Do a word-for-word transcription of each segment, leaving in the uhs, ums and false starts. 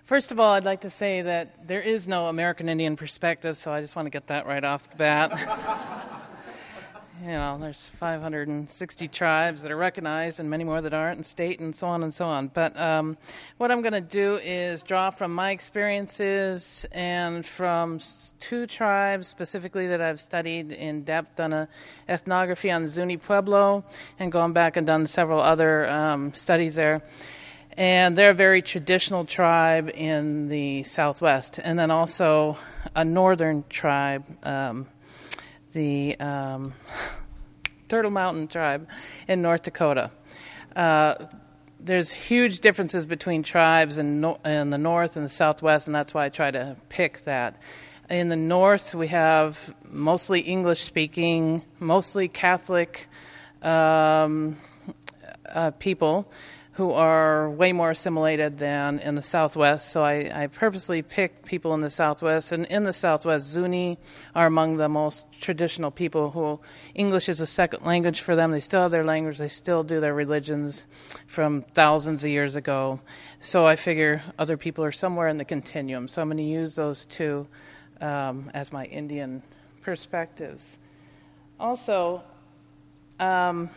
First of all, I'd like to say that there is no American Indian perspective, so I just want to get that right off the bat. You know, there's five hundred sixty tribes that are recognized and many more that aren't, and state and so on and so on. But um, what I'm going to do is draw from my experiences and from two tribes specifically that I've studied in depth, done an ethnography on Zuni Pueblo, and gone back and done several other um, studies there. And they're a very traditional tribe in the Southwest, and then also a northern tribe, um, the um, Turtle Mountain tribe in North Dakota. Uh, there's huge differences between tribes in, no- in the North and the Southwest, and that's why I try to pick that. In the North, we have mostly English-speaking, mostly Catholic um, uh, people who are way more assimilated than in the Southwest. So I, I purposely picked people in the Southwest. And in the Southwest, Zuni are among the most traditional people who English is a second language for them. They still have their language. They still do their religions from thousands of years ago. So I figure other people are somewhere in the continuum. So I'm going to use those two um, as my Indian perspectives. Also, um,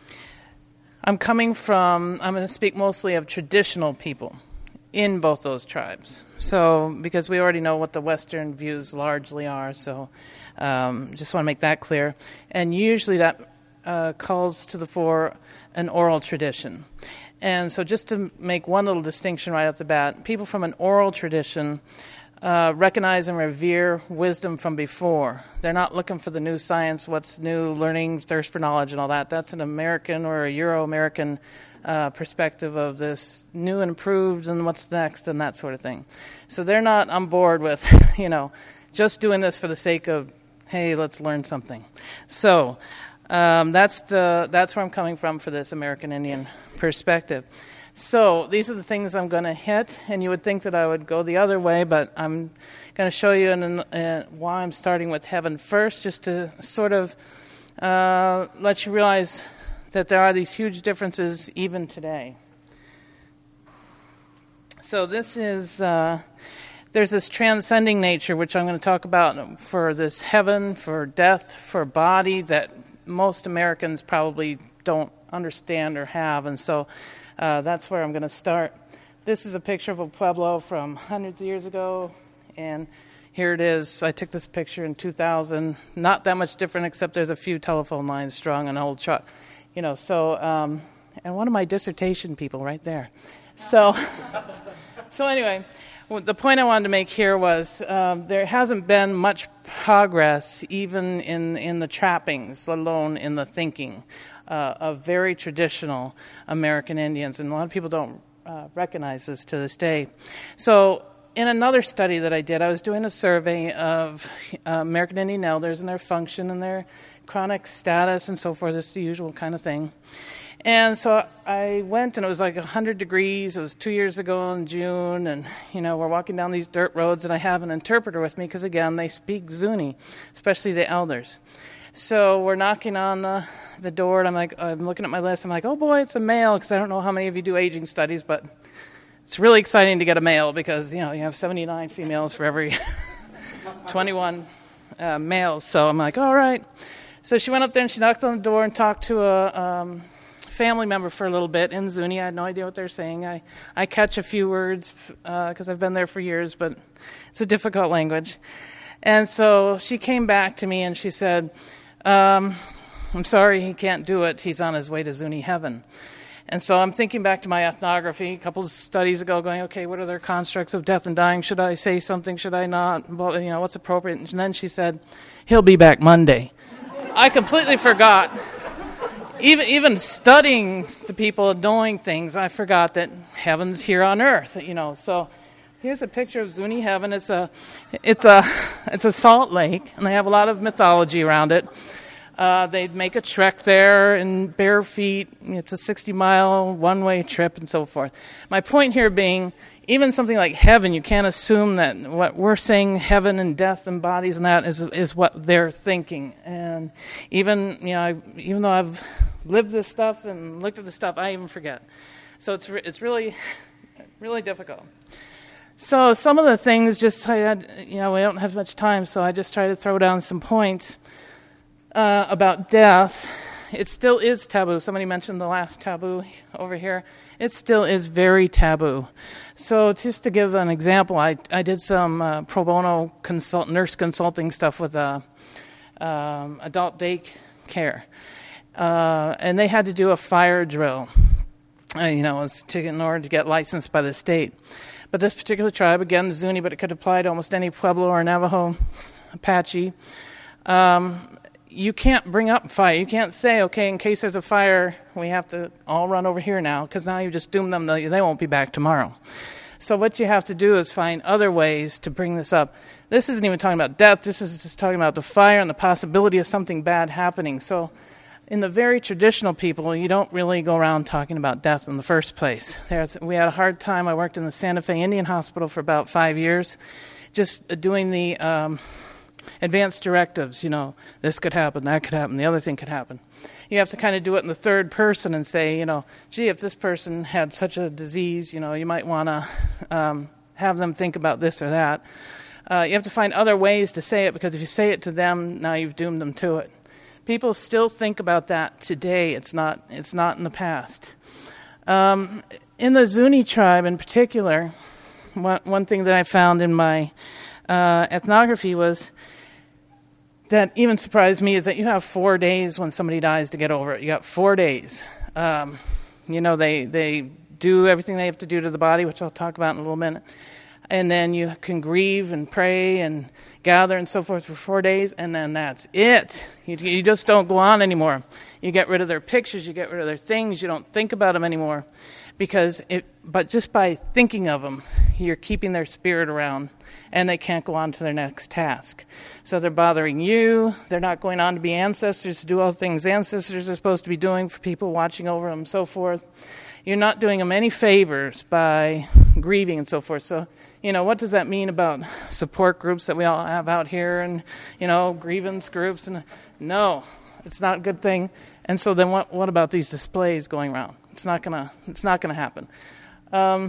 I'm coming from, I'm going to speak mostly of traditional people in both those tribes. So, because we already know what the Western views largely are, so um, just want to make that clear. And usually that uh, calls to the fore an oral tradition. And so just to make one little distinction right off the bat, people from an oral tradition Uh, recognize and revere wisdom from before. They're not looking for the new science, what's new, learning, thirst for knowledge and all that. That's an American or a Euro-American uh, perspective of this new and improved and what's next and that sort of thing. So they're not on board with, you know, just doing this for the sake of, hey, let's learn something. So um, that's the that's where I'm coming from for this American Indian perspective. So these are the things I'm going to hit, and you would think that I would go the other way, but I'm going to show you in, uh, why I'm starting with heaven first, just to sort of uh, let you realize that there are these huge differences even today. So this is, uh, there's this transcending nature, which I'm going to talk about for this heaven, for death, for body, that most Americans probably don't understand or have, and so Uh, that's where I'm going to start. This is a picture of a pueblo from hundreds of years ago, and here it is. I took this picture in two thousand. Not that much different, except there's a few telephone lines strung on an old truck, you know. So, um, and one of my dissertation people right there. So, so anyway, the point I wanted to make here was um, there hasn't been much progress, even in in the trappings, let alone in the thinking. Uh, of very traditional American Indians, and a lot of people don't uh, recognize this to this day. So in another study that I did, I was doing a survey of uh, American Indian elders and their function and their chronic status and so forth. It's the usual kind of thing. And so I went, and it was like one hundred degrees. It was two years ago in June, and, you know, we're walking down these dirt roads, and I have an interpreter with me because, again, they speak Zuni, especially the elders. So we're knocking on the, the door, and I'm like, I'm looking at my list. I'm like, oh, boy, it's a male, because I don't know how many of you do aging studies, but it's really exciting to get a male because, you know, you have seventy-nine females for every twenty-one uh, males. So I'm like, all right. So she went up there, and she knocked on the door and talked to a um, family member for a little bit in Zuni. I had no idea what they're saying. I, I catch a few words because uh, I've been there for years, but it's a difficult language. And so she came back to me, and she said, Um, I'm sorry, he can't do it. He's on his way to Zuni heaven. And so I'm thinking back to my ethnography a couple of studies ago, going, okay, what are their constructs of death and dying? Should I say something? Should I not? Well, you know, what's appropriate? And then she said, he'll be back Monday. I completely forgot. Even even studying the people, knowing things, I forgot that heaven's here on earth. You know, so here's a picture of Zuni heaven. It's a, it's a, it's a salt lake, and they have a lot of mythology around it. Uh, they'd make a trek there in bare feet. It's a sixty-mile one-way trip and so forth. My point here being, even something like heaven, you can't assume that what we're saying, heaven and death and bodies and that, is is what they're thinking. And even, you know, I, even though I've lived this stuff and looked at this stuff, I even forget. So it's re- it's really, really difficult. So some of the things, just I had, you know, we don't have much time, so I just try to throw down some points uh, about death. It still is taboo. Somebody mentioned the last taboo over here. It still is very taboo. So just to give an example, I I did some uh, pro bono consult, nurse consulting stuff with uh, um, adult daycare, uh, and they had to do a fire drill. Uh, you know, it's to, in order to get licensed by the state. But this particular tribe, again, Zuni, but it could apply to almost any Pueblo or Navajo, Apache. Um, you can't bring up fire. You can't say, okay, in case there's a fire, we have to all run over here now, because now you just doomed them. They won't be back tomorrow. So what you have to do is find other ways to bring this up. This isn't even talking about death. This is just talking about the fire and the possibility of something bad happening. So in the very traditional people, you don't really go around talking about death in the first place. There's, we had a hard time. I worked in the Santa Fe Indian Hospital for about five years, just doing the um, advanced directives. You know, this could happen, that could happen, the other thing could happen. You have to kind of do it in the third person and say, you know, gee, if this person had such a disease, you know, you might want to um, have them think about this or that. Uh, you have to find other ways to say it, because if you say it to them, now you've doomed them to it. People still think about that today. It's not. It's not in the past. Um, in the Zuni tribe, in particular, one, one thing that I found in my uh, ethnography was that even surprised me is that you have four days when somebody dies to get over it. You got four days. Um, you know, they they do everything they have to do to the body, which I'll talk about in a little minute. And then you can grieve and pray and gather and so forth for four days, and then that's it. You, you just don't go on anymore. You get rid of their pictures, you get rid of their things, you don't think about them anymore. Because it, but just by thinking of them, you're keeping their spirit around, and they can't go on to their next task. So they're bothering you. They're not going on to be ancestors, to do all the things ancestors are supposed to be doing for people watching over them and so forth. You're not doing them any favors by grieving and so forth. So, you know, what does that mean about support groups that we all have out here and, you know, grievance groups? And no, it's not a good thing. And so then what what about these displays going around? It's not gonna it's not gonna happen. Um,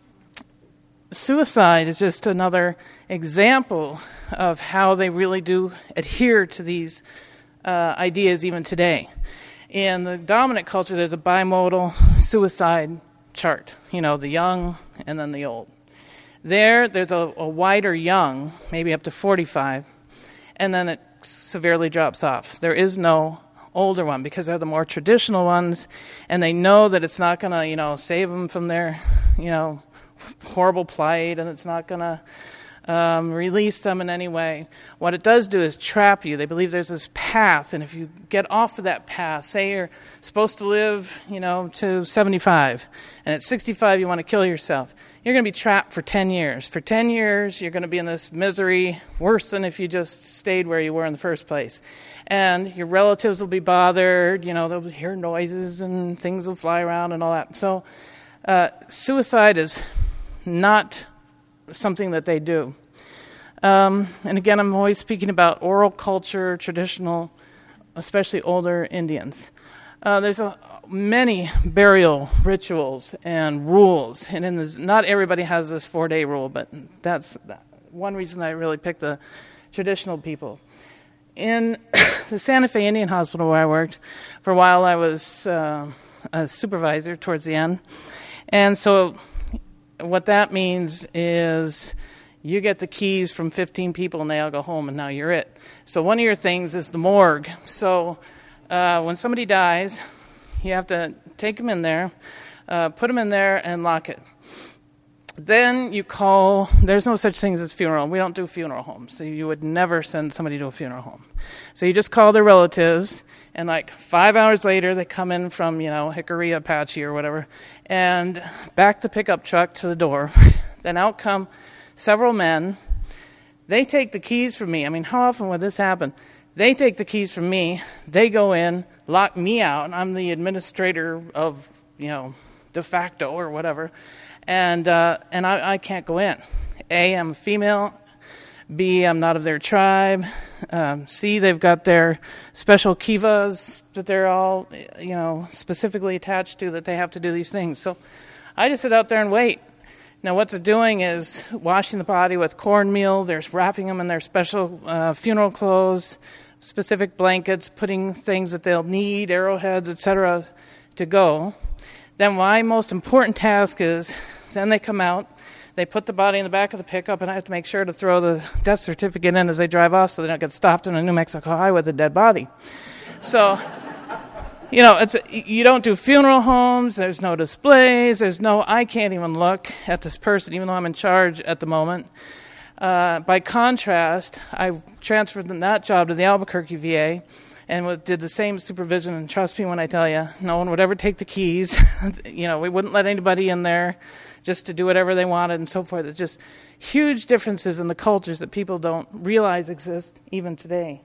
suicide is just another example of how they really do adhere to these uh, ideas even today. In the dominant culture, there's a bimodal suicide chart. You know, the young and then the old. There, there's a, a wider young, maybe up to forty-five, and then it severely drops off. There is no older one, because they're the more traditional ones, and they know that it's not going to, you know, save them from their, you know, horrible plight, and it's not going to um, release them in any way. What it does do is trap you. They believe there's this path, and if you get off of that path, say you're supposed to live, you know, to seventy-five, and at sixty-five you want to kill yourself, you're going to be trapped for ten years. For ten years, you're going to be in this misery, worse than if you just stayed where you were in the first place. And your relatives will be bothered, you know, they'll hear noises and things will fly around and all that. So uh, suicide is not something that they do. Um, and again, I'm always speaking about oral culture, traditional, especially older Indians. Uh, there's a, many burial rituals and rules, and in this, not everybody has this four-day rule, but that's one reason I really picked the traditional people. In the Santa Fe Indian Hospital where I worked, for a while I was uh, a supervisor towards the end, and so what that means is you get the keys from fifteen people and they all go home and now you're it. So one of your things is the morgue. So uh, when somebody dies, you have to take them in there, uh, put them in there and lock it. Then you call, there's no such thing as funeral. We don't do funeral homes. So you would never send somebody to a funeral home. So you just call their relatives, and like five hours later, they come in from, you know, Hickory, Apache or whatever, and back the pickup truck to the door. Then out come several men. They take the keys from me. I mean, how often would this happen? They take the keys from me. They go in, lock me out, and I'm the administrator of, you know, de facto or whatever. And uh, and I, I can't go in. A, I'm female. B, I'm not of their tribe. Um, C, they've got their special kivas that they're all, you know, specifically attached to, that they have to do these things. So I just sit out there and wait. Now, what they're doing is washing the body with cornmeal. They're wrapping them in their special uh, funeral clothes, specific blankets, putting things that they'll need, arrowheads, et cetera, to go. Then my most important task is, then they come out, they put the body in the back of the pickup, and I have to make sure to throw the death certificate in as they drive off so they don't get stopped on a New Mexico highway with a dead body. So, you know, it's you don't do funeral homes, there's no displays, there's no, I can't even look at this person, even though I'm in charge at the moment. Uh, by contrast, I transferred from that job to the Albuquerque V A and was, did the same supervision, and trust me when I tell you, no one would ever take the keys. You know, we wouldn't let anybody in there just to do whatever they wanted and so forth. It's just huge differences in the cultures that people don't realize exist even today.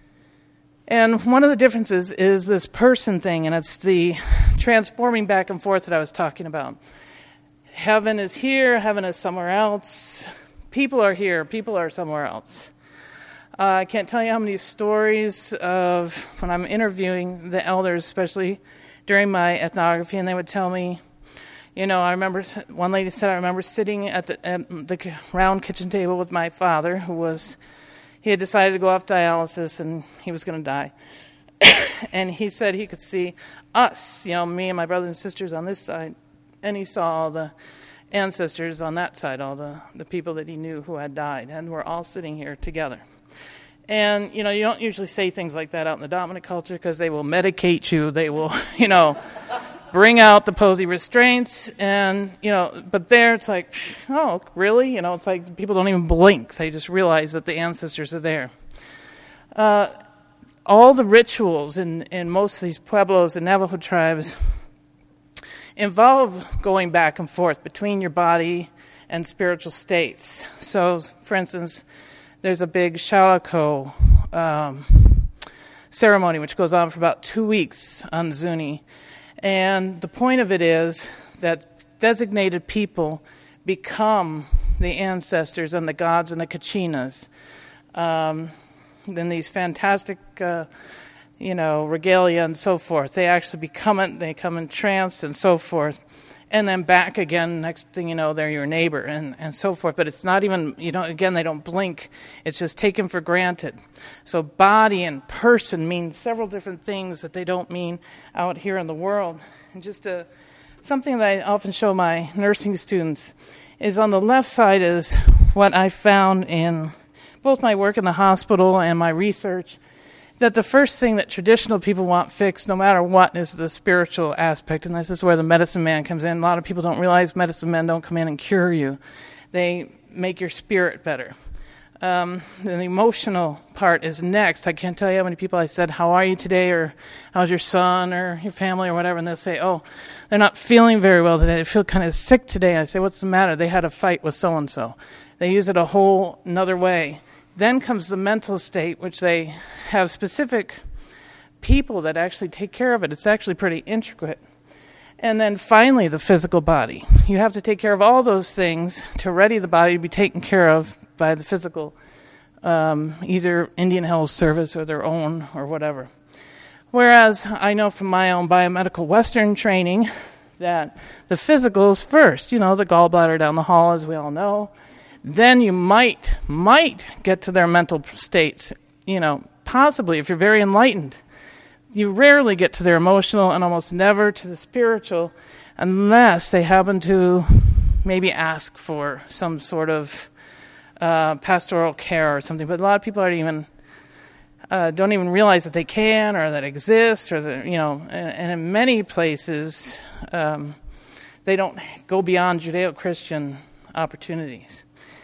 And one of the differences is this person thing, and it's the transforming back and forth that I was talking about. Heaven is here, heaven is somewhere else. People are here, people are somewhere else. Uh, I can't tell you how many stories of when I'm interviewing the elders, especially during my ethnography, and they would tell me, you know, I remember one lady said, I remember sitting at the, at the round kitchen table with my father, who was, he had decided to go off dialysis and he was going to die. And he said he could see us, you know, me and my brothers and sisters on this side, and he saw all the ancestors on that side, all the, the people that he knew who had died, and we're all sitting here together. And, you know, you don't usually say things like that out in the dominant culture because they will medicate you. They will, you know, bring out the posy restraints. And, you know, but there it's like, oh, really? You know, it's like people don't even blink. They just realize that the ancestors are there. Uh, all the rituals in, in most of these Pueblos and Navajo tribes involve going back and forth between your body and spiritual states. So, for instance, there's a big Shalako um, ceremony which goes on for about two weeks on Zuni. And the point of it is that designated people become the ancestors and the gods and the Kachinas. Um, then these fantastic, uh, you know, regalia and so forth. They actually become it, they come entranced and so forth. And then back again, next thing you know, they're your neighbor and, and so forth. But it's not even, you know, again, they don't blink. It's just taken for granted. So body and person mean several different things that they don't mean out here in the world. And just a, something that I often show my nursing students is on the left side is what I found in both my work in the hospital and my research, that the first thing that traditional people want fixed, no matter what, is the spiritual aspect. And this is where the medicine man comes in. A lot of people don't realize medicine men don't come in and cure you. They make your spirit better. Um, the emotional part is next. I can't tell you how many people I said, how are you today? Or how's your son or your family or whatever? And they'll say, oh, they're not feeling very well today. They feel kind of sick today. I say, what's the matter? They had a fight with so-and-so. They use it a whole another way. Then comes the mental state, which they have specific people that actually take care of it. It's actually pretty intricate. And then finally, the physical body. You have to take care of all those things to ready the body to be taken care of by the physical, um, either Indian Health Service or their own or whatever. Whereas I know from my own biomedical Western training that the physical is first. You know, the gallbladder down the hall, as we all know. Then you might, might get to their mental states, you know, possibly if you're very enlightened. You rarely get to their emotional and almost never to the spiritual unless they happen to maybe ask for some sort of uh, pastoral care or something. But a lot of people aren't even, uh, don't even realize that they can or that exist or that, you know, and, and in many places um, they don't go beyond Judeo-Christian opportunities.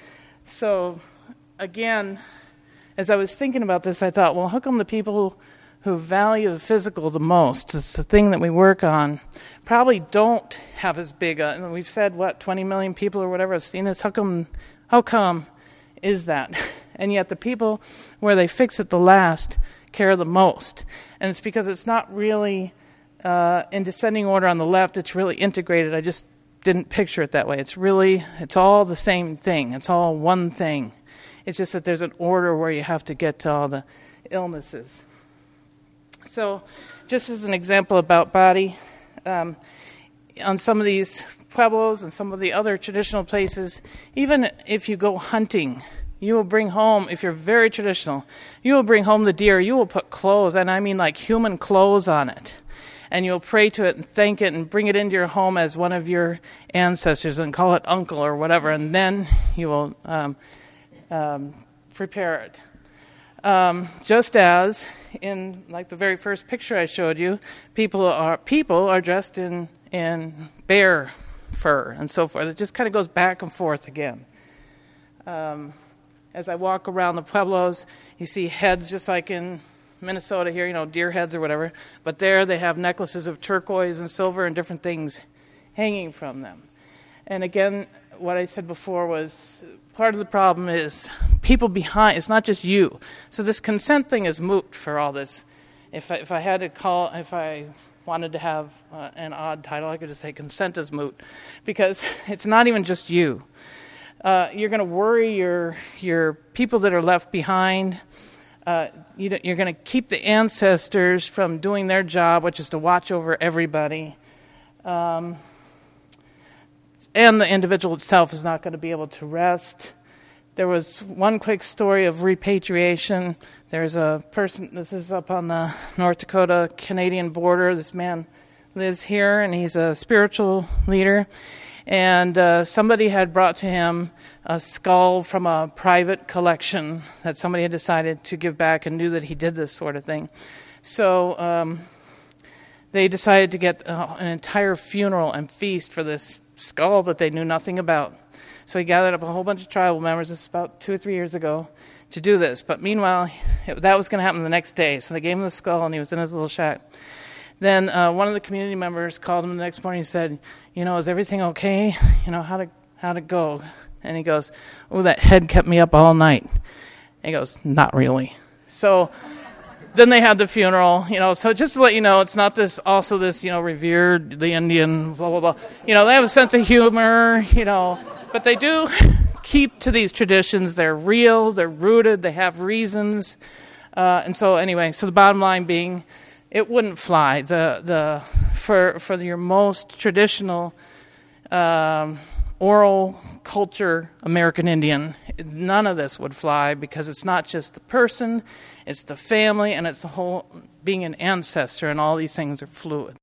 So, again, as I was thinking about this, I thought, well, how come the people who value the physical the most, it's the thing that we work on, probably don't have as big a, and we've said, what, twenty million people or whatever have seen this, how come, how come is that? And yet the people where they fix it the last care the most. And it's because it's not really uh, in descending order on the left, it's really integrated. I just didn't picture it that way. It's really, it's all the same thing. It's all one thing. It's just that there's an order where you have to get to all the illnesses. So just as an example about body, um, on some of these Pueblos and some of the other traditional places, even if you go hunting, you will bring home, if you're very traditional, you will bring home the deer, you will put clothes, and I mean like human clothes on it. And you'll pray to it and thank it and bring it into your home as one of your ancestors and call it uncle or whatever, and then you will um, um, prepare it. Um, just as in like the very first picture I showed you, people are people are dressed in, in bear fur and so forth. It just kind of goes back and forth again. Um, as I walk around the Pueblos, you see heads just like in Minnesota here, you know, deer heads or whatever. But there they have necklaces of turquoise and silver and different things hanging from them. And again, what I said before was part of the problem is people behind. It's not just you. So this consent thing is moot for all this. If I, if I had to call, if I wanted to have uh, an odd title, I could just say consent is moot, because it's not even just you. Uh, you're going to worry your your people that are left behind. Uh, you, you're going to keep the ancestors from doing their job, which is to watch over everybody. Um, and the individual itself is not going to be able to rest. There was one quick story of repatriation. There's a person, this is up on the North Dakota-Canadian border. This man lives here, and he's a spiritual leader. And uh, somebody had brought to him a skull from a private collection that somebody had decided to give back and knew that he did this sort of thing. So um, they decided to get uh, an entire funeral and feast for this skull that they knew nothing about. So he gathered up a whole bunch of tribal members, this is about two or three years ago, to do this. But meanwhile, it, that was going to happen the next day. So they gave him the skull, and he was in his little shack. Then uh, one of the community members called him the next morning and said, you know, is everything okay? You know, how'd it, how'd it go? And he goes, oh, that head kept me up all night. And he goes, not really. So then they had the funeral, you know, so just to let you know, it's not this, also this, you know, revered the Indian, blah, blah, blah. You know, they have a sense of humor, you know, but they do keep to these traditions. They're real, they're rooted, they have reasons. Uh, and so anyway, so the bottom line being, it wouldn't fly. The the for for your most traditional um, oral culture American Indian, none of this would fly, because it's not just the person, it's the family, and it's the whole being an ancestor, and all these things are fluid.